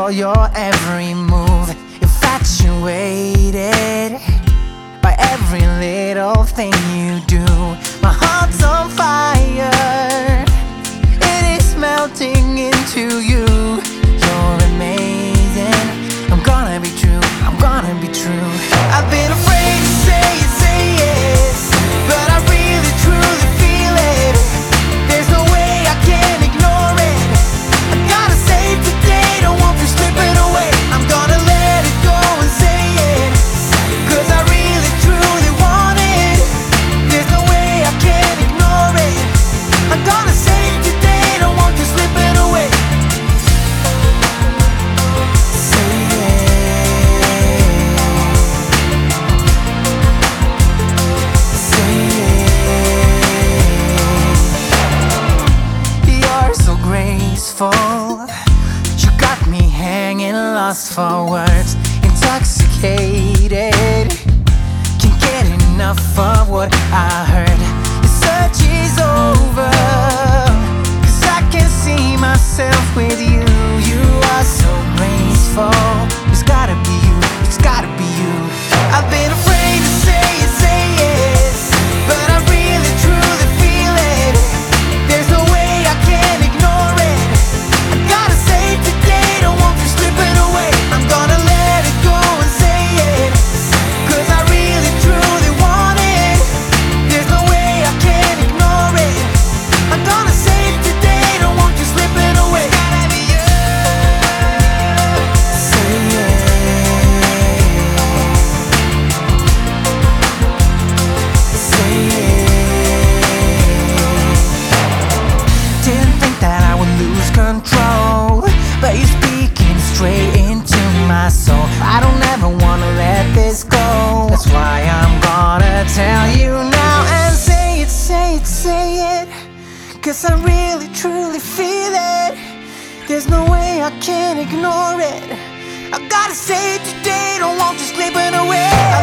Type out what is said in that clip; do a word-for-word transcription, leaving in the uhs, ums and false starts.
control your every move, infatuated by every little thing you do. My heart's on fire, it is melting into you. You're amazing, I'm gonna be true, I'm gonna be true. I've been afraid to say it, say yes, but I really truly feel it. There's no way I can ignore it. I gotta say it today, don't want you slipping away. I'm gonna let it go and say it, cause I really truly want it. There's no way I can ignore it. I'm gonna say it today, don't want you slipping away. Say it, say it. You're so graceful, you got me hanging, lost for words, intoxicated. Can't get enough of what I heard. The search is over, cause I can see myself with you. You are so graceful, it's gotta be you, it's gotta be you. I've been afraid to say it, say yes, but I really truly feel it. There's no way I can ignore it. I gotta say it today, don't want you slipping away. I'm gonna let it go and say it, cause I really truly want it. There's no way I can ignore it. I'm gonna say it today, don't want you slipping away. Gotta be you. Say it. Say it. Didn't think that I would lose control, but you're speaking straight into my soul. I don't ever wanna let this go. That's why I'm gonna tell you now and say it, say it, say it, cause I really truly feel it. There's no way I can ignore it. I gotta say it today, don't want you slipping away.